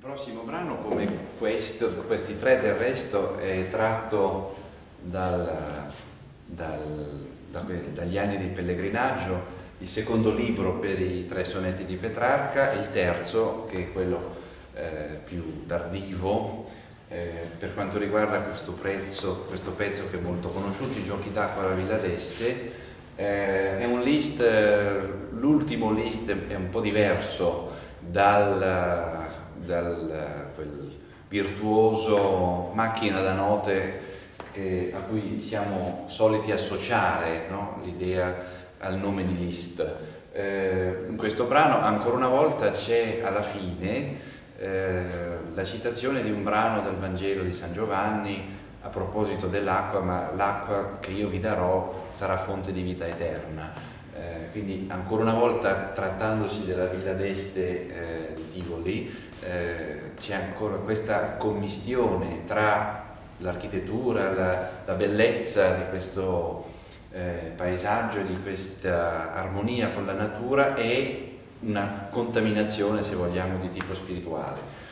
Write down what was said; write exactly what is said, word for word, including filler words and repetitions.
prossimo brano, come questo, questi tre del resto, è tratto dal, dal, da, dagli anni di pellegrinaggio, il secondo libro per i tre sonetti di Petrarca, il terzo, che è quello eh, più tardivo, eh, per quanto riguarda questo, prezzo, questo pezzo che è molto conosciuto, I giochi d'acqua alla Villa d'Este. Eh, è un list, eh, l'ultimo list è un po' diverso dal, dal quel virtuoso macchina da note che, a cui siamo soliti associare, no? L'idea al nome di Liszt. Eh, in questo brano ancora una volta c'è alla fine eh, la citazione di un brano del Vangelo di San Giovanni a proposito dell'acqua, ma l'acqua che io vi darò sarà fonte di vita eterna. Eh, quindi ancora una volta, trattandosi della Villa d'Este eh, di Tivoli, eh, c'è ancora questa commistione tra l'architettura, la, la bellezza di questo eh, paesaggio, di questa armonia con la natura e una contaminazione, se vogliamo, di tipo spirituale.